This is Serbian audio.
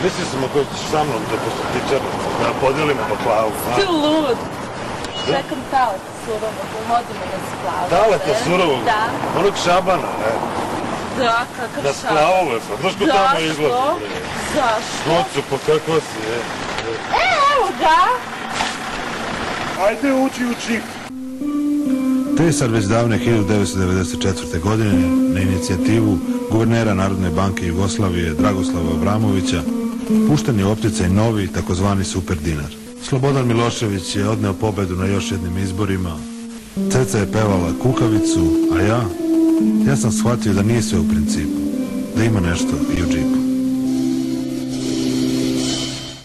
Mislio sam ako ćeš sa mnom da poslatičarnicu, da podelimo baklavu. Ti lud. Čekam taleta surovog, modimo na splave. Taleta surovog? Da. Onog Šabana, ne? Da, kakav Šaban. Na splavove, pa znaš ko tamo izlazi? Zašto? Nocu, pa kako si, Evo ga! Ajde uđi u čip. To je sad već davne 1994. godine na inicijativu guvernera Narodne banke Jugoslavije Dragoslava Abramovića pušten je u opticaj novi takozvani super dinar. Slobodan Milošević je odneo pobedu na još jednim izborima. Ceca je pevala Kukavicu, a ja sam shvatio da nije sve u principu, da ima nešto i u džipu.